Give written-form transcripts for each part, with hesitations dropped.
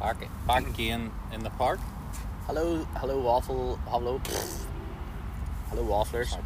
Back again in the park. Hello, waffle, hello, wafflers.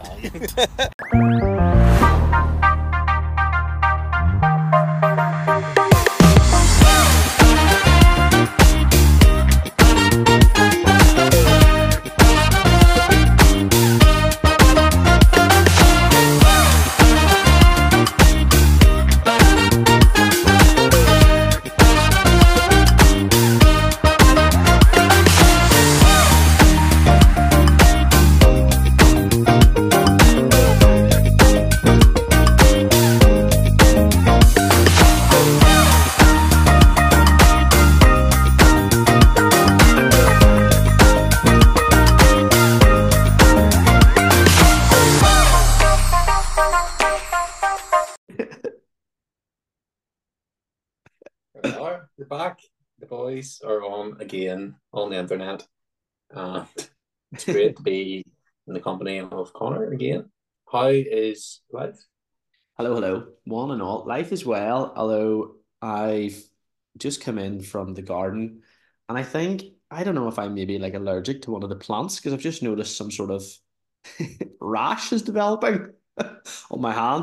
We're back. The boys are on again on the internet. And it's great to be in the company of Connor again. How is life? Hello, one and all. Life is well, although I've just come in from the garden, and I don't know if I'm maybe like allergic to one of the plants because I've just noticed some sort of rash is developing on my hand,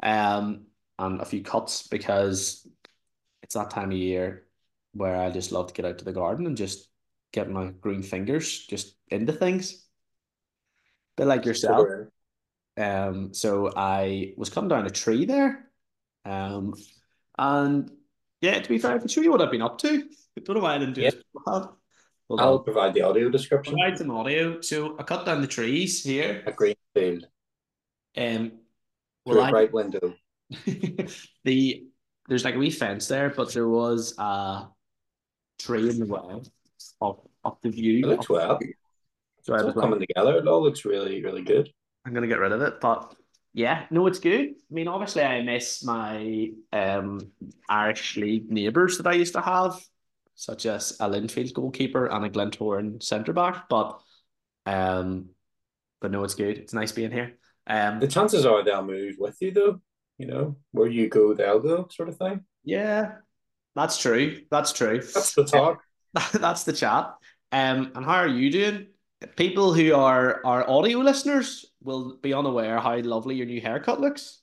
and a few cuts because it's that time of year where I just love to get out to the garden and just get my green fingers just into things. Bit like yourself. Super. So I was cutting down a tree there. Um, and yeah, to be fair, I can show you what I've been up to. I don't know why I didn't do Yeah, this beforehand. Hold I'll on. provide the audio description. Provide some audio. So I cut down the trees here. A green field Um, well, through a bright window. the there's like a wee fence there, but there was a tree in the way of the It view. looks well. So I It's was all like, coming together. It all looks really, really good. I'm gonna get rid of it. But yeah, no, it's good. I mean, obviously, I miss my Irish League neighbours that I used to have, such as a Linfield goalkeeper and a Glentoran centre back. Um, but no, it's good. It's nice being here. The chances are they'll move with you, though. You know, where you go, they'll go, sort of thing. Yeah, that's true. That's true. That's the talk. That's the chat. And how are you doing? People who are our audio listeners will be unaware how lovely your new haircut looks.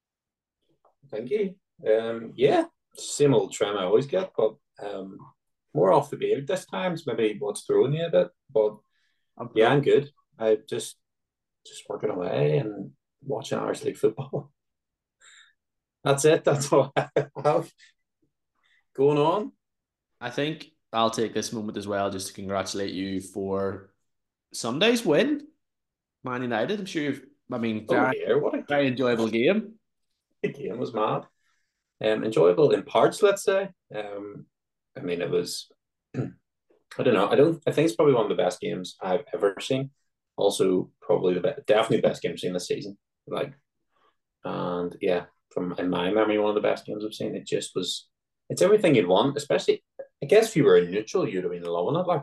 Thank you. Yeah, same old trim I always get, but more off the beard this time. So maybe what's throwing you a bit, but I'm yeah, pro- I'm good. I just working away and watching Irish League football. That's it. That's all I have going on. I think I'll take this moment as well just to congratulate you for Sunday's win, Man United. I'm sure I mean, Oh very, dear, what a very enjoyable game. the game was mad. Enjoyable in parts, let's say. I mean, it was. I don't know. I don't. I think it's probably one of the best games I've ever seen. Also, probably definitely the best game I've seen this season. Like, and yeah, from in my memory, one of the best games I've seen. It just was. It's everything you'd want. Especially, I guess if you were a neutral, you'd have been loving it. Like,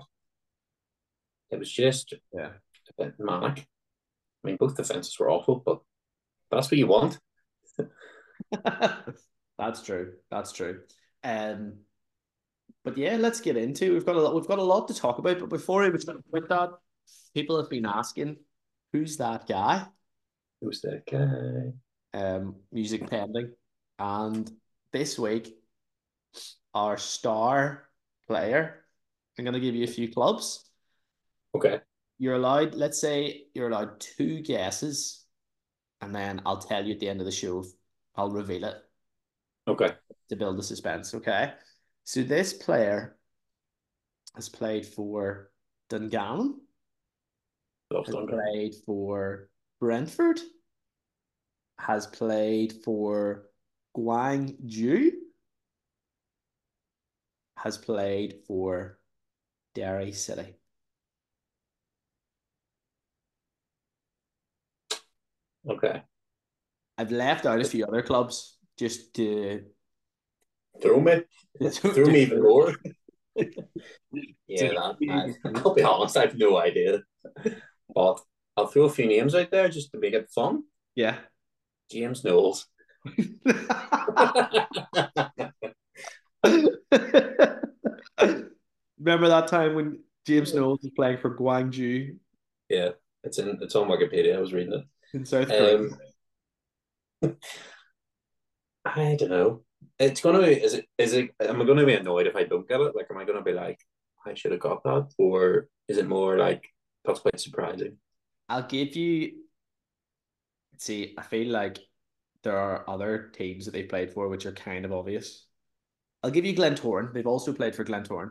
it was just Yeah. a bit manic. I mean, both defenses were awful, but that's what you want. That's true. That's true. Um, but yeah, let's get into. We've got a lot to talk about. But before we start with that, people have been asking, who's that guy? Who's that guy? Music pending, and this week our star player. I'm gonna give you a few clubs. Okay. You're allowed. Let's say you're allowed two guesses, and then I'll tell you at the end of the show. I'll reveal it Okay. to build the suspense. Okay. So this player has played for Dungannon, Love has Duncan. played for Brentford, has played for Guangzhou, has played for Derry City. Okay. I've left out a few other clubs just to Throw me. Throw me even more. to Yeah, keep that you I'll be honest, I have no idea. But I'll throw a few names out there just to make it fun. yeah. James Knowles. Remember that time when James Knowles was playing for Gwangju Yeah, it's on Wikipedia. I was reading in South Korea? it. I don't know. It's gonna be. Is it? Am I gonna be annoyed if I don't get it? Like, am I gonna be like, I should have got that, or is it more like that's quite surprising? I'll give you. See, I feel like there are other teams that they played for which are kind of obvious. I'll give you Glentoran. They've also played for Glentoran.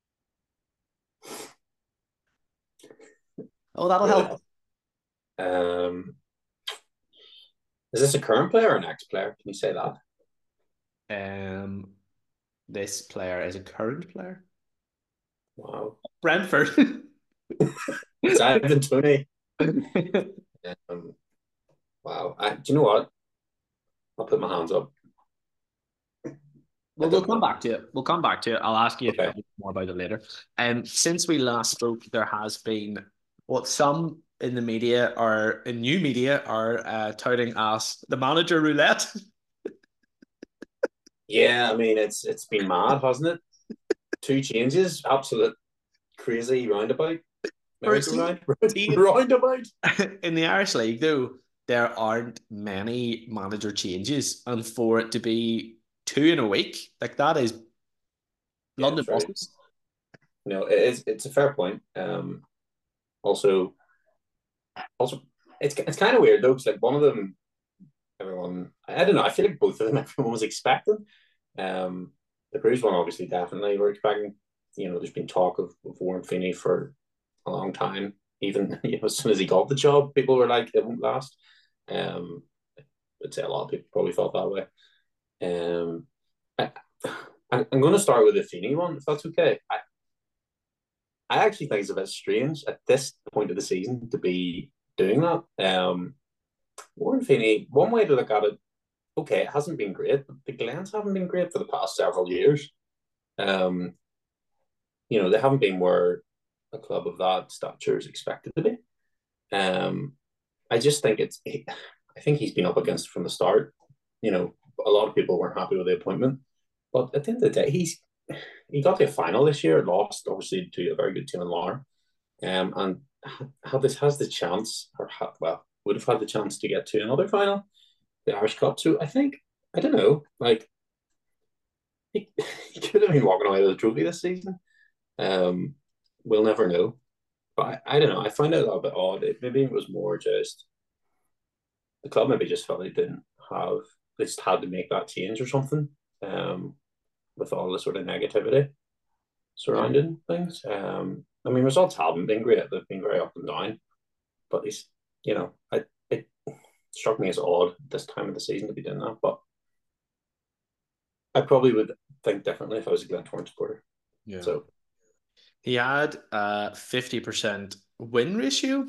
Oh, that'll Really? help. Um, is this a current player or an ex-player? Can you say that? Um, this player is a current player. Wow, Brentford. it's Ivan Toney. Um, wow. Do you know what? I'll put my hands up. I Well, we'll don't come know. back to it. We'll come back to it. I'll ask you a Okay. couple more about it later. Since we last spoke, there has been what some in the media are in new media are touting as the manager roulette. Yeah, I mean it's been mad, hasn't it? Two changes, absolute crazy roundabout, For a team, merry-go-round, team roundabout. in the Irish League, though, there aren't many manager changes, and for it to be two in a week, like that is Yeah, London true. buses. No, it's a fair point. Also, also, it's kind of weird though, because like one of them, everyone, I don't know, I feel like both of them, everyone was expecting. Um, the Bruce one, obviously, definitely were expecting. There's been talk of Warren Feeney for a long time. Even as soon as he got the job, people were like, "It won't last." Um, I'd say a lot of people probably felt that way. Um, I, I'm going to start with the Feeney one, if that's okay. I actually think it's a bit strange at this point of the season to be doing that. Warren Feeney, one way to look at it, okay, it hasn't been great, but the Glens haven't been great for the past several years. Um, they haven't been where a club of that stature is expected to be. Um, I just think I think he's been up against it from the start. A lot of people weren't happy with the appointment, but at the end of the day, he got to a final this year, lost obviously to a very good team in Lar, and has the chance, would have had the chance to get to another final, the Irish Cup. So I don't know, like he, he could have been walking away with a trophy this season. Um, we'll never know. But I don't know. I find it a little bit odd. Maybe it was more just the club maybe just felt they didn't have they just had to make that change or something. With all the sort of negativity Yeah. surrounding things. I mean, results haven't been great. They've been very up and down. But he's, it struck me as odd this time of the season to be doing that. But I probably would think differently if I was a Glentoran supporter. Yeah. So He had a 50% win ratio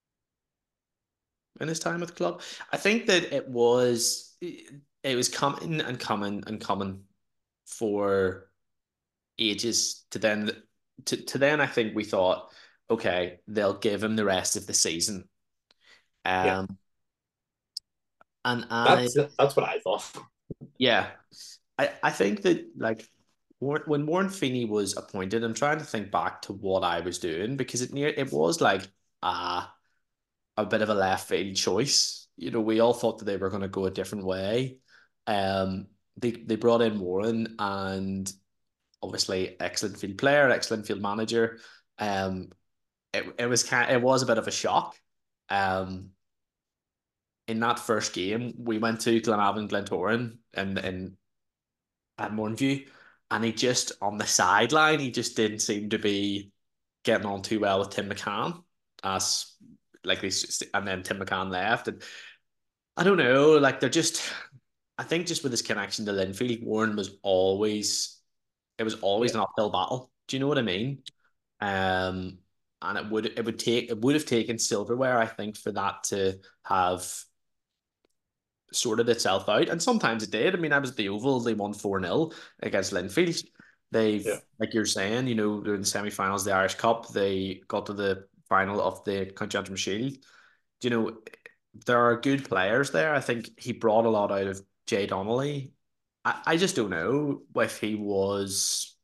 in his time with the club. I think that it was coming and coming and coming for ages to then I think we thought, okay, they'll give him the rest of the season. yeah, Um and I that's what I thought. yeah. I think that like when Warren Feeney was appointed, I'm trying to think back to what I was doing because it was like a bit of a left field choice. We all thought that they were going to go a different way. They brought in Warren and obviously excellent field player, excellent field manager. Um, it was a bit of a shock. Um, in that first game, we went to Glenavon Glentoran and at Mornview, and he just on the sideline, he just didn't seem to be getting on too well with Tim McCann as like this, and then Tim McCann left, and I don't know, like they're just. I think just with his connection to Linfield, Warren was always it was always Yeah, an uphill battle. Do you know what I mean? Um, and it would have taken silverware, I think, for that to have sorted itself out. And sometimes it did. I mean, I was at the Oval, they won 4-0 against Linfield. They've, yeah, like you're saying, they're in the semi-finals of the Irish Cup. They got to the final of the County Antrim Shield. You know, there are good players there. I think he brought a lot out of Jay Donnelly. I just don't know if he was.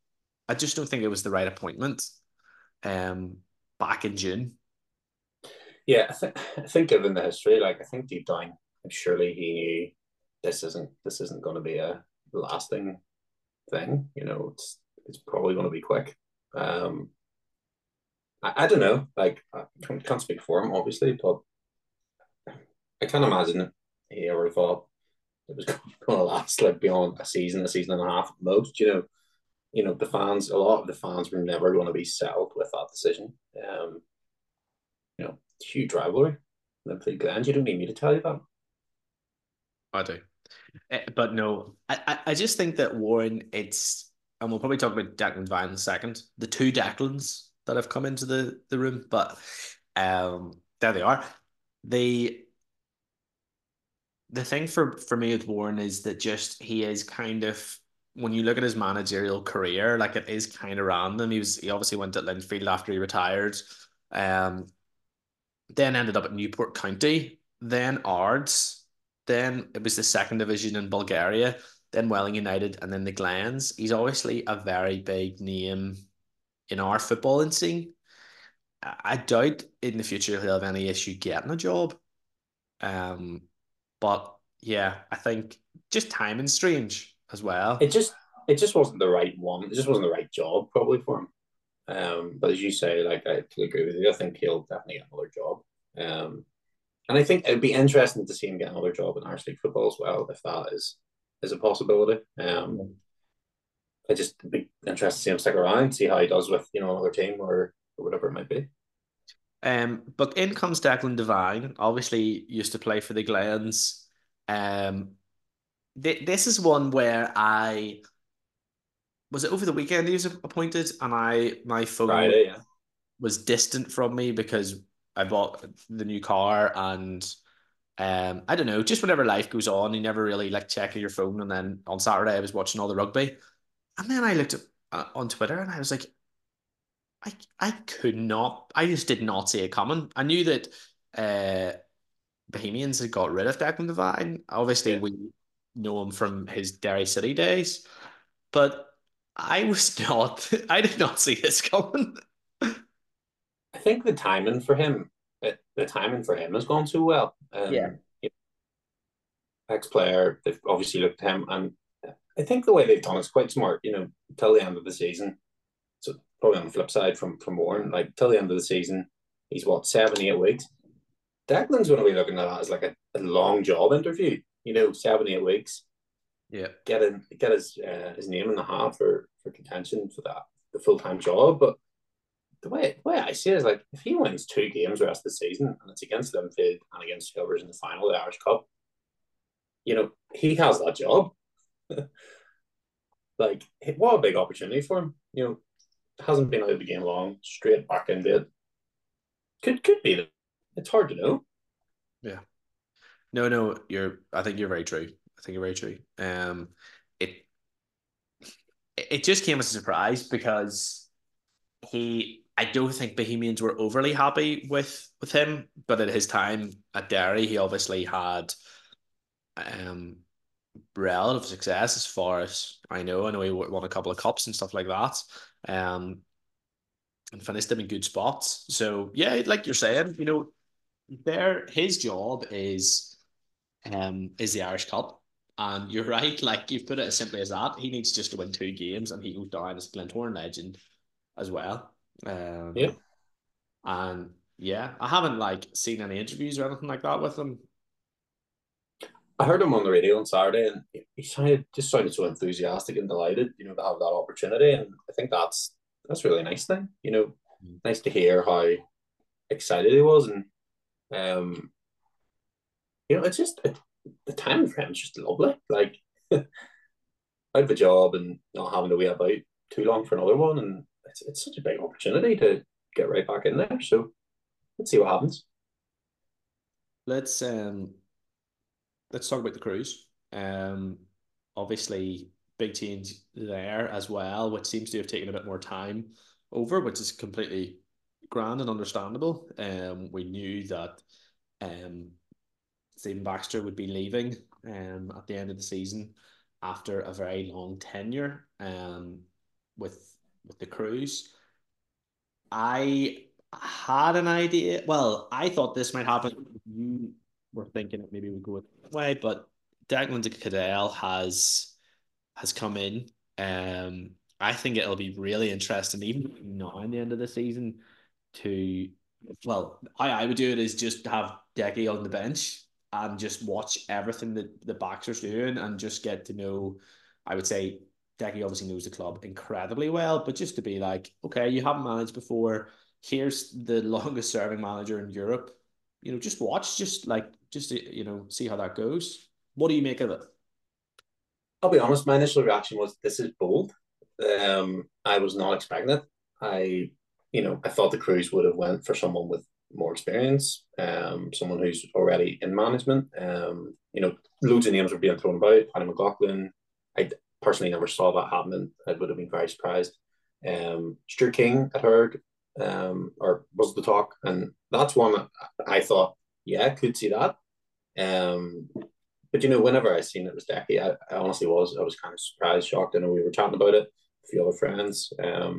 I just don't think it was the right appointment. Um, Back in June. Yeah, I think given the history, like I think deep down, surely he knew this isn't going to be a lasting thing. It's probably going to be quick. Um, I don't know. Like I can't speak for him, obviously, but I can't imagine he ever thought it was going to last like beyond a season and a half at most. The fans, a lot of the fans were never going to be settled with that decision. Huge rivalry. They played Glens. You don't need me to tell you that. I do. But no, I just think that Warren, and we'll probably talk about Declan Devine in a second, the two Declans that have come into the room, but there they are. The the thing for me with Warren is that just he is kind of, when you look at his managerial career, like it is kind of random. He obviously went to Linfield after he retired, um, then ended up at Newport County, then Ards, then it was the second division in Bulgaria, then Welling United, and then the Glens. He's obviously a very big name in our footballing scene. I doubt in the future he'll have any issue getting a job. Um, but yeah, I think just timing strange as It well. just it just wasn't the right one. It just wasn't the right job probably for him. But as you say, like I totally agree with you. I think he'll definitely get another job. And I think it'd be interesting to see him get another job in Irish League football as well, if that is a possibility. I just be interested to see him stick around, see how he does with another team or whatever it might be. But in comes Declan Devine, obviously used to play for the Glens. Um, this is one where I was it over the weekend he was appointed, and my phone Friday, yeah. was distant from me because I bought the new car, and I don't know, just whenever life goes on, you never really like checking your phone. And then on Saturday, I was watching all the rugby, and then I looked at, on Twitter, and I was like, I could not, I just did not see it coming. I knew that uh, Bohemians had got rid of Declan Devine. Obviously, Yeah. we know him from his Derry City days, but I was not, I did not see this coming. I think the timing for him has gone too well. Yeah. Ex-player, they've obviously looked at him, and I think the way they've done it's quite smart. Till the end of the season. So probably on the flip side from Warren, like till the end of the season, he's what 7 8 weeks. Declan's going to be looking at that as like a long job interview. 7 8 weeks, Yeah. get his name in the hat for contention for that the full time job. But the way I see it is like if he wins 2 games the rest of the season and it's against Linfield and against Hillbridge in the final of the Irish Cup, he has that job. Like what a big opportunity for him. Hasn't been out of the game long, straight back into it. Could be. It's hard to know. Yeah. No, no, I think you're very true. I think you're very true. It it just came as a surprise because I don't think Bohemians were overly happy with him, but at his time at Derry, he obviously had um relative success as far as I know. I know he won a couple of cups and stuff like that. Um, and finished them in good spots. So yeah, like you're saying, there his job is the Irish Cup. And you're right, like you've put it as simply as that. He needs just to win 2 games and he goes down as a Glentoran legend as well. Yeah. And yeah, I haven't like seen any interviews or anything like that with him. I heard him on the radio on Saturday, and he sounded so enthusiastic and delighted, to have that opportunity. And I think that's really a nice thing. Nice to hear how excited he was, and um, it's just the time for him is just lovely. Like out of a job and not having to wait about too long for another one, and it's such a big opportunity to get right back in there. So let's see what happens. Let's um let's talk about the cruise. Obviously, big change there as well, which seems to have taken a bit more time over, which is completely grand and understandable. We knew that um, Stephen Baxter would be leaving at the end of the season after a very long tenure with with the Cruise. I had an idea. Well, I thought this might happen. You were thinking it maybe would go that way, but Declan de Cadell has come in. I think it'll be really interesting, even now in the end of the season, to well, how I would do it is just have Decky on the bench and just watch everything that the backs are doing and just get to know. I would say Decky obviously knows the club incredibly well, but just to be like, okay, you haven't managed before. Here's the longest serving manager in Europe. Just watch, just to, see how that goes. What do you make of it? I'll be honest, my initial reaction was this is bold. I was not expecting it. I thought the Cruise would have went for someone with more experience, someone who's already in management. Loads of names were being thrown about. Paddy McLaughlin. I personally never saw that happening. I would have been very surprised. Stuart King, I heard, or was the talk, and that's one that I thought, yeah, could see that. Um, but whenever I seen it was Decky, I honestly was. I was kind of surprised, shocked. I know we were chatting about it, a few other friends.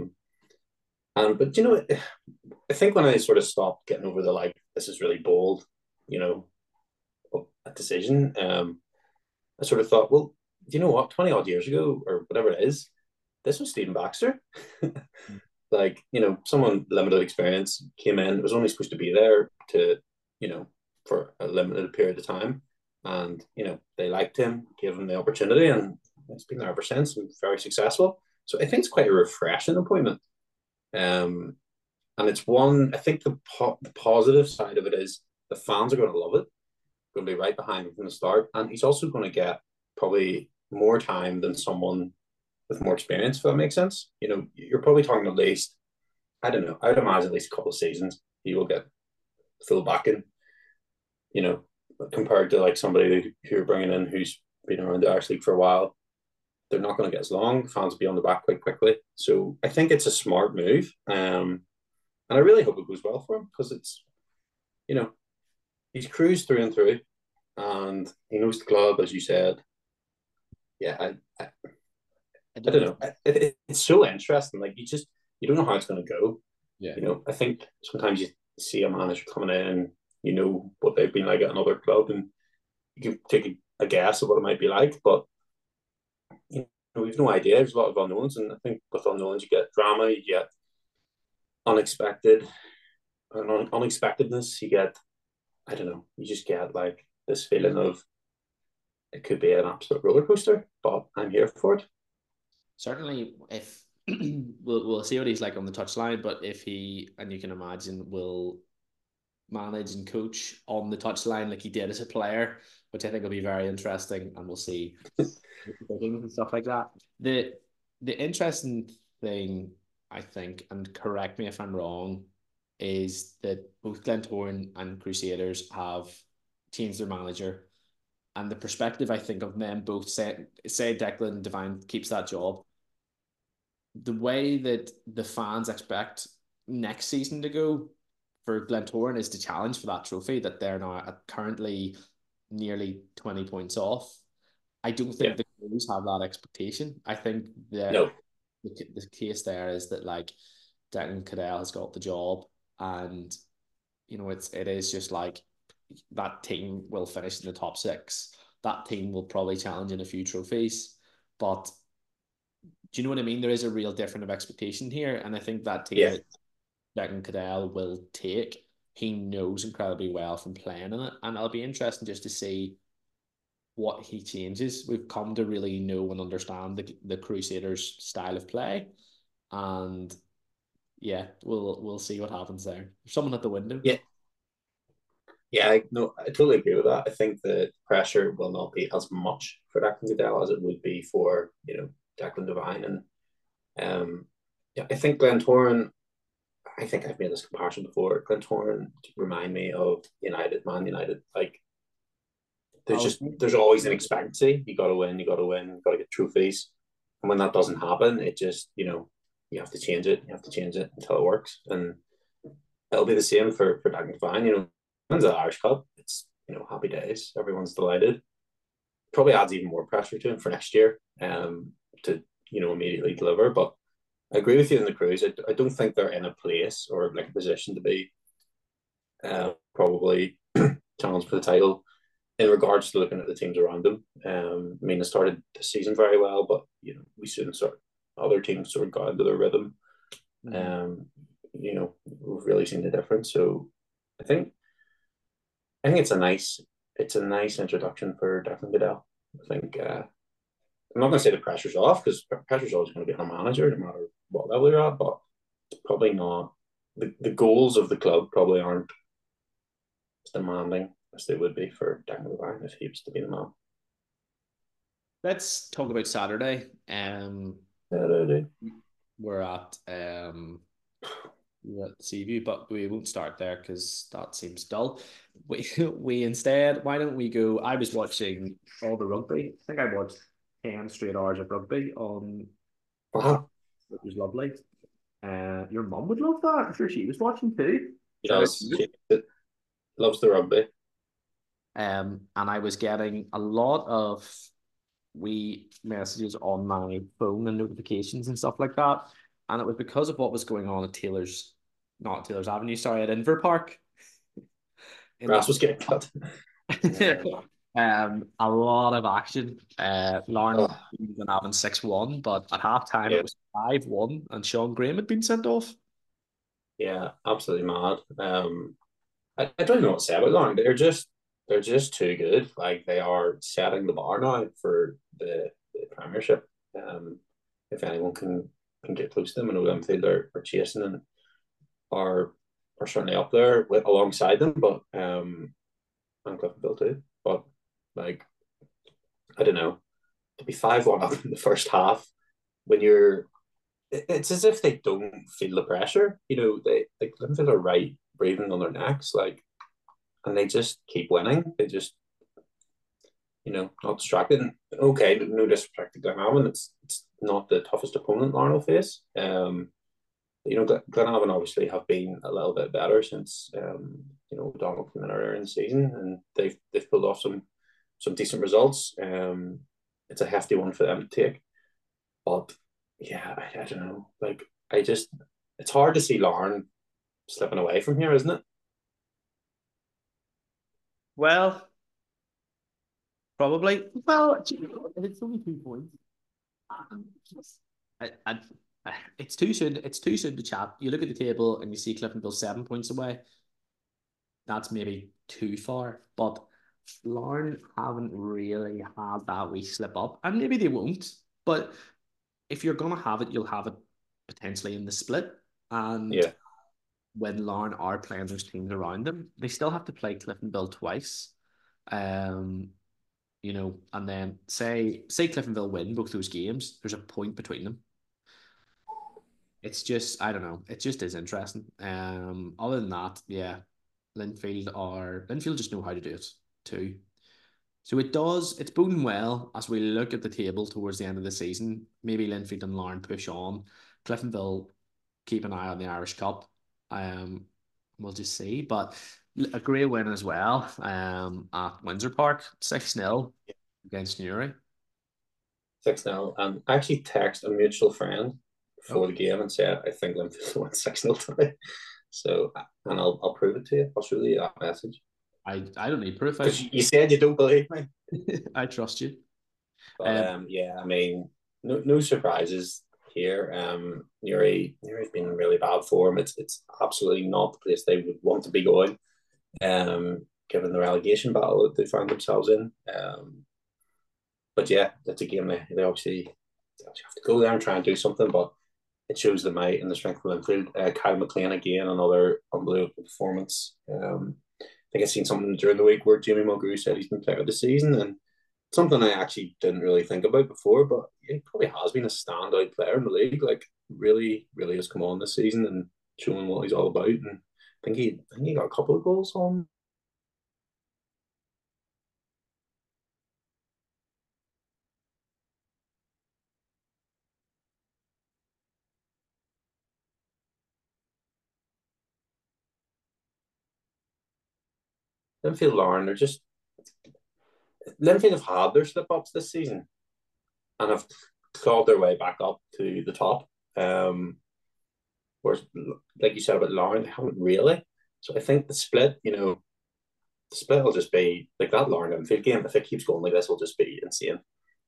But I think when I sort of stopped getting over the like, this is really bold, you know, a decision, I sort of thought, well, do you know what? 20 odd years ago, or whatever it is, this was Stephen Baxter. Like, someone limited experience came in, was only supposed to be there to, you know, for a limited period of time. And, they liked him, gave him the opportunity, and it's been there ever since and very successful. So I think it's quite a refreshing appointment. Um, and it's one, I think the positive side of it is the fans are going to love it, going to be right behind him from the start. And he's also going to get probably more time than someone with more experience, if that makes sense. You're probably talking at least, I don't know, I'd imagine at least a couple of seasons he will get full backing, you know, compared to like somebody who you're bringing in who's been around the Irish League for a while. They're not going to get as long. Fans will be on the back quite quickly. So I think it's a smart move. And I really hope it goes well for him because you know, he's cruised through and through and he knows the club, as you said. Yeah, I I don't don't know. know. It's so interesting. Like you don't know how it's going to go. Yeah. I think sometimes you see a manager coming in, what they've been like at another club, and you can take a guess of what it might be like, but we've no idea. There's a lot of unknowns, and I think with unknowns you get drama, you get unexpected, and unexpectedness. You get, I don't know, you just get like this feeling of it could be an absolute roller coaster, but I'm here for it. Certainly, if we'll see what he's like on the touchline, but if he, and you can imagine, will manage and coach on the touchline like he did as a player, which I think will be very interesting, and we'll see and stuff like that. The interesting thing, I think, and correct me if I'm wrong, is that both Glentoran and Crusaders have changed their manager. And the perspective I think of them both say Declan Devine keeps that job, the way that the fans expect next season to go for Glentoran is to challenge for that trophy that they're now currently nearly 20 points off. I don't Yeah, think the Blues have that expectation. I think no, the case there is that like Declan Cadell has got the job, and it is just like that team will finish in the top six. That team will probably challenge in a few trophies, but do you know what I mean? There is a real difference of expectation here, and I think that team yeah, that Declan Cadell will take, he knows incredibly well from playing in it, and it'll be interesting just to see what he changes. We've come to really know and understand the Crusaders' style of play, and yeah, we'll see what happens there. There's someone at the window. yeah, yeah. I totally agree with that. I think the pressure will not be as much for Declan Goodell as it would be for Declan Devine, and yeah, I think Glentoran. I think I've made this comparison before. Glentoran remind me of Man United. Like I was there's always an expectancy. You got to win. You got to win. You got to get trophies. And when that doesn't happen, it just you have to change it. You have to change it until it works. And it'll be the same for Dagenham Devine. When's the Irish Cup? It's happy days. Everyone's delighted. Probably adds even more pressure to him for next year. To immediately deliver. But I agree with you in the Cruise. I don't think they're in a place or like a position to be probably challenged for the title in regards to looking at the teams around them. I mean, they started the season very well, but we soon sort other teams sort of got into their rhythm. Mm. Um, we've really seen the difference. So I think I think it's a nice introduction for Declan Goodell. I think I'm not going to say the pressure's off because pressure's always going to be on a manager no matter what level you're at, but it's probably not the goals of the club probably aren't as demanding as they would be for Declan Goodell if he was to be the man. Let's talk about Saturday. Yeah, We're at Seaview, but we won't start there because that seems dull. We instead, why don't we go? I was watching all the rugby. I think I watched 10 straight hours of rugby on, wow. it was lovely. Your mum would love that. I'm sure she was watching too. He Shout out to does. you. She loves the rugby. And I was getting a lot of wee messages on my phone and notifications and stuff like that. And it was because of what was going on at not Taylor's Avenue, sorry, at Inver Park in Grass was getting cut. the a lot of action. Larne Oh, been having 6-1, but at halftime it yeah, was 5-1 and Sean Graham had been sent off. yeah, absolutely mad. I don't know what to say about Lauren. They're just too good. Like they are setting the bar now for the Premiership. Um, if anyone can get close to them, and Linfield are chasing and are are certainly up there with alongside them, but and Cliftonville too. But like I don't know, to be 5-1 up in the first half when it's as if they don't feel the pressure. They like Linfield are right breathing on their necks, like, and they just keep winning. They just not distracted. Okay, no disrespect to Glenavon. It's not the toughest opponent Larne will face. Glenavon obviously have been a little bit better since Donald came in earlier in the season, and they've pulled off some decent results. It's a hefty one for them to take, but yeah, I don't know. Like I just, it's hard to see Larne slipping away from here, isn't it? Well, probably. Well, it's only 2 points. I, I, it's too soon. It's too soon to chat. You look at the table and you see Cliftonville 7 points away. That's maybe too far, but Larne haven't really had that wee slip up, and maybe they won't. But if you're gonna have it, you'll have it potentially in the split. And Yeah, when Larne are playing those teams around them, they still have to play Cliftonville twice. Um, and then say Cliftonville win both those games, there's a point between them. It's just I don't know. It just is interesting. Other than that, yeah, Linfield just know how to do it too. So it does. It's boding well as we look at the table towards the end of the season. Maybe Linfield and Larne push on. Cliftonville keep an eye on the Irish Cup. Um, we'll just see. But a great win as well. At Windsor Park, 6-0 against Newry. 6-0. And I actually text a mutual friend before Oh, the game and said I think Linfield won 6-0 today. So, and I'll prove it to you. I'll show you that message I don't need proof. because you said you don't believe me. I trust you. But Um, yeah, I mean, no surprises here. Newry's been in really bad form. It's absolutely not the place they would want to be going. Given the relegation battle that they found themselves in. But yeah, that's a game they obviously have to go there and try and do something. But it shows the might and the strength of Linfield. Kyle McLean again, another unbelievable performance. I think I've seen something during the week where Jimmy Mulgrew said he's been player of the season, and something I actually didn't really think about before, but he probably has been a standout player in the league. Like really, really has come on this season and showing what he's all about. And I think he got a couple of goals on. Linfield Lauren, they're just Linfield have had their slip ups this season and have clawed their way back up to the top. Whereas, like you said about Lauren, they haven't really. So I think the split, the split will just be like that Lauren Enfield game. If it keeps going like this, will just be insane.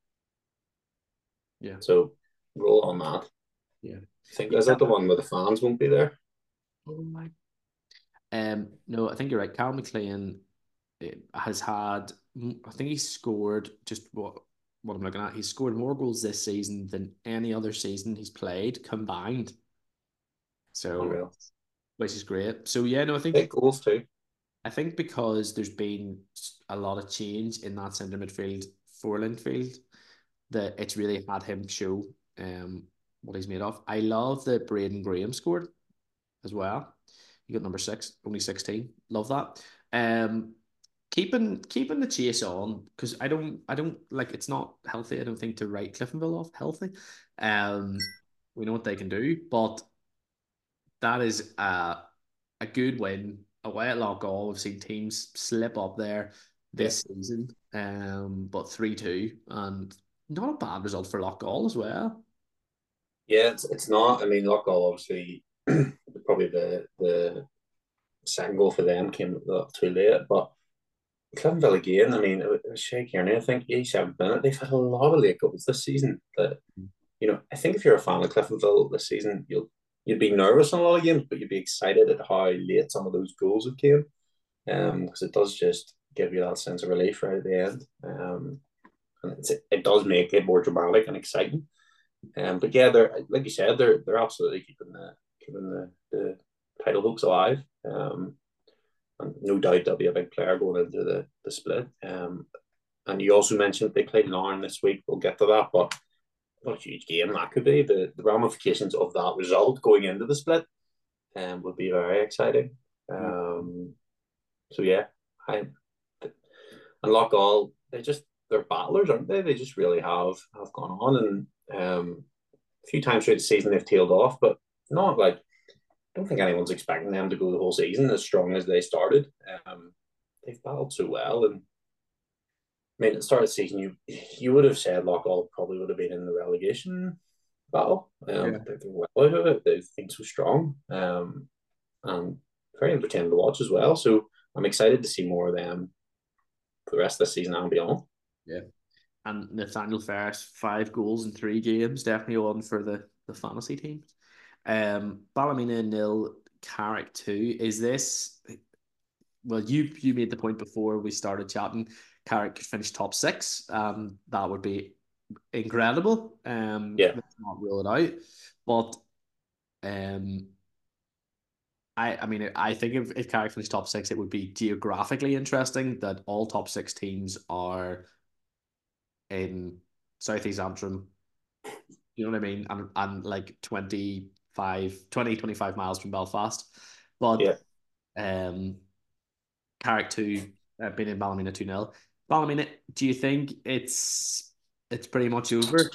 Yeah, So roll on that. yeah. I think is Yeah. that the one where the fans won't be there? Oh my. No, I think you're right. Cal McLean has had, I think he's scored just what I'm looking at. He's scored more goals this season than any other season he's played combined. So, Unreal. which is great. So yeah, no, Big goals too. I think because there's been a lot of change in that centre midfield for Linfield, that it's really had him show what he's made of. I love that Braden Graham scored as well. You got number 6, only 16. Love that. Um, keeping the chase on because I don't like it's not healthy. I don't think to write Cliftonville off healthy. We know what they can do, but that is a good win away at Loughgall. We've seen teams slip up there Yeah. this season, but 3-2 and not a bad result for Loughgall as well. Yeah, it's not. I mean, Loughgall obviously probably the second goal for them came a little too late, but Clintonville again. I mean, it was Shay Kearney. I think 87th minute. They've had a lot of late goals this season. That I think if you're a fan of Cliftonville this season, you'd be nervous in a lot of games, but you'd be excited at how late some of those goals have came. Because it does just give you that sense of relief right at the end. And it does make it more dramatic and exciting. But yeah, they're like you said, they're absolutely keeping the title hopes alive. And no doubt they'll be a big player going into the split. And you also mentioned they played Larne this week. We'll get to that, but what a huge game that could be. The ramifications of that result going into the split would be very exciting. So yeah, I and Loughgall, they're battlers, aren't they? They just really have gone on, and a few times through the season they've tailed off, but not like I don't think anyone's expecting them to go the whole season as strong as they started. They've battled so well, and I mean, at the start of the season, you would have said Loughgall probably would have been in the relegation battle. Yeah. They're well out of it. They've been so strong, and very entertaining to watch as well. So I'm excited to see more of them for the rest of the season and beyond. Yeah. And Nathaniel Ferris, 5 goals in 3 games, definitely on for the fantasy team. Ballymena nil, Carrick 2. Is this well you made the point before we started chatting, Carrick could finish top 6. That would be incredible. Yeah, Let's not rule it out. But um I mean I think if Carrick finished top 6, it would be geographically interesting that all top 6 teams are in Southeast Antrim. You know what I mean? And like 25 miles from Belfast. But yeah. um Carrick 2 been in Ballymena 2-0. Ballymena, do you think it's pretty much over?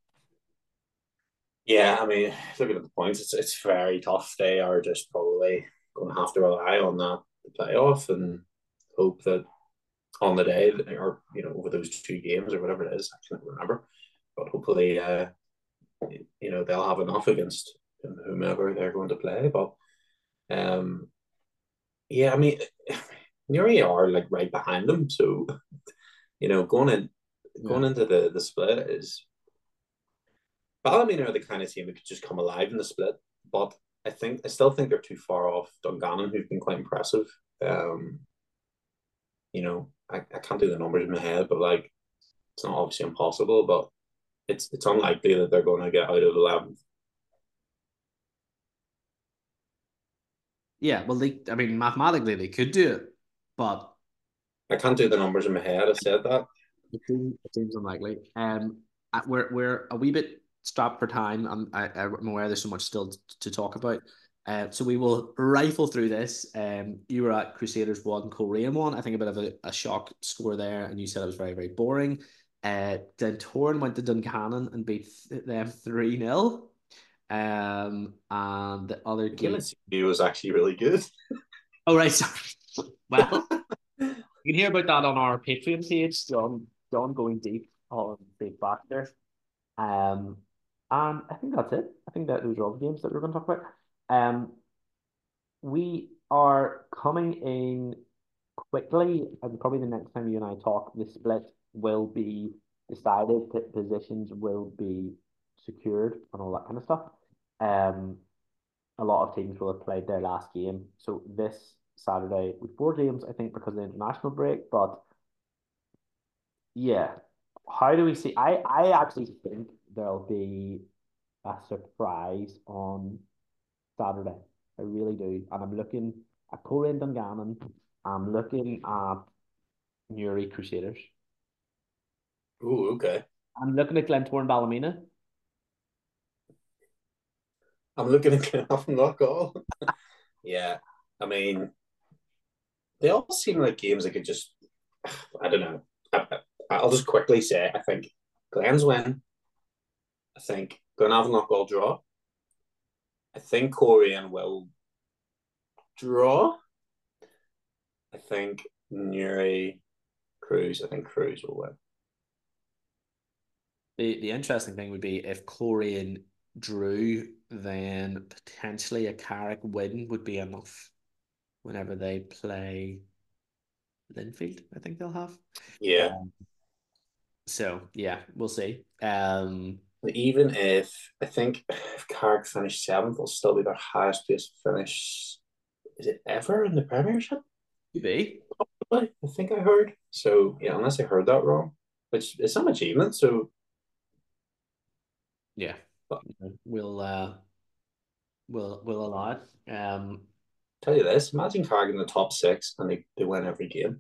Yeah, I mean, looking at the points, it's very tough. They are just probably going to have to rely on that the playoff and hope that on the day or over those 2 games or whatever it is, I can't remember. But hopefully, they'll have enough against whomever they're going to play. But yeah, I mean, Newry are like right behind them, so going Yeah. into the split is Ballymena are the kind of team that could just come alive in the split, but I still think they're too far off Dungannon, who've been quite impressive. Um, I can't do the numbers in my head, but like it's not obviously impossible, but it's unlikely that they're going to get out of 11th. Yeah, well I mean mathematically they could do it, but I can't do the numbers in my head. I said that. it seems unlikely. We're a wee bit strapped for time. I'm aware there's so much still to talk about. So we will rifle through this. You were at Crusaders 1, Coleraine 1. I think a bit of a shock score there, and you said it was very, very boring. Dentoran went to Duncannon and beat them 3-0. And the other The game game. in CB was actually really good. Oh, right. Sorry. Well, you can hear about that on our Patreon page. John going deep on Big Back there. Um, And I think that's it. I think that those are all the games that we're going to talk about. Um, we are coming in quickly, and probably the next time you and I talk, the split will be decided, positions will be secured, and all that kind of stuff. Um, a lot of teams will have played their last game. So this Saturday with 4 games, I think, because of the international break. But yeah, how do we see? I actually think there'll be a surprise on Saturday. I really do. And I'm looking at Coleraine Dungannon. I'm looking at Newry Crusaders. Ooh, okay. I'm looking at Glentoran Ballymena. I'm looking at Glenavon Knockall. Yeah, I mean, they all seem like games that could just, I don't know. I'll just quickly say, I think Glens win. I think Glenavon Knockall draw. I think Coleraine will draw. I think Newry Cruise. I think Cruise will win. The interesting thing would be if Coleraine drew, then potentially a Carrick win would be enough whenever they play Linfield, I think they'll have. Yeah. Um, so yeah, we'll see. Even if I think if Carrick finish seventh, it'll still be their highest place finish. Is it ever in the Premiership? Could be. I think I heard. So yeah, unless I heard that wrong, which is some achievement. So Yeah, but we'll allow it. tell you this: imagine Carrick in the top six and they win every game.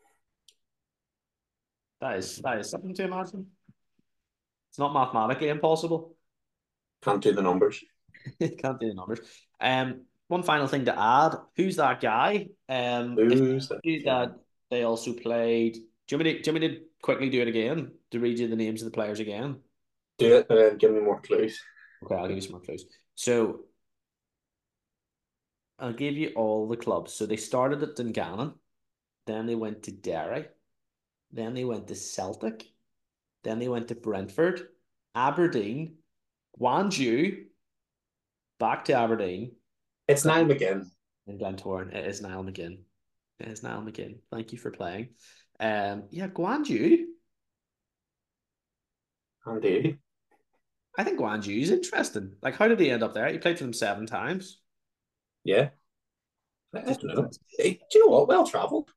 That is something to imagine. It's not mathematically impossible. Can't do the numbers. Can't do the numbers. One final thing to add. Who's that guy? If Who's that? you that they also played. Do you want me to quickly do it again? To read you the names of the players again? Do it and then give me more clues. Okay, I'll give you some more clues. So I'll give you all the clubs. So they started at Dungannon, then they went to Derry, then they went to Celtic, then they went to Brentford, Aberdeen, Gwangju, back to Aberdeen, It's Niall McGinn. and Glentoran. It is Niall McGinn. It is Niall McGinn. Thank you for playing. Yeah, Gwangju. Andy. I think Gwangju is interesting. Like, how did he end up there? He played for them 7 times. Yeah. I Just don't know. Hey, do you know what? Well travelled.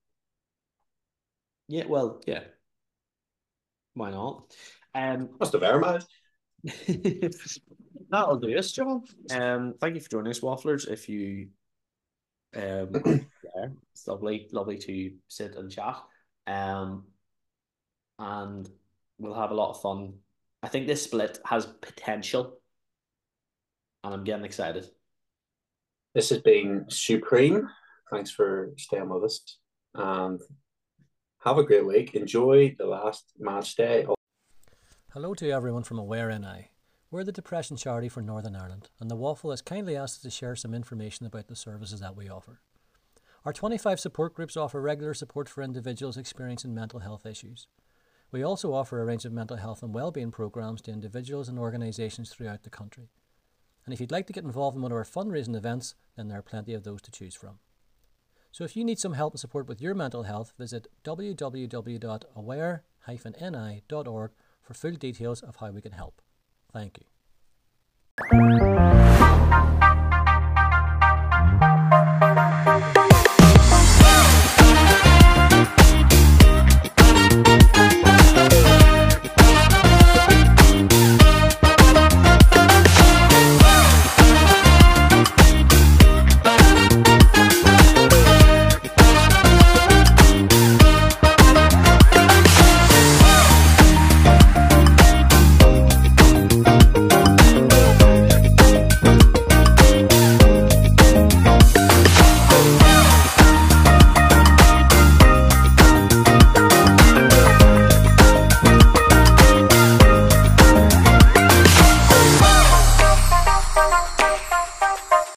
yeah, well, yeah. Why not? Must have Vermaat. That'll do us, John. Thank you for joining us, Wafflers. If you are there, it's lovely to sit and chat. Um, and we'll have a lot of fun. I think this split has potential, and I'm getting excited. This has been supreme. Thanks for staying with us. And have a great week. Enjoy the last match day. Hello to everyone from Aware NI. We're the depression charity for Northern Ireland, and the Waffle has kindly asked us to share some information about the services that we offer. Our 25 support groups offer regular support for individuals experiencing mental health issues. We also offer a range of mental health and wellbeing programs to individuals and organisations throughout the country. And if you'd like to get involved in one of our fundraising events, then there are plenty of those to choose from. So if you need some help and support with your mental health, visit www.aware-ni.org for full details of how we can help. Thank you.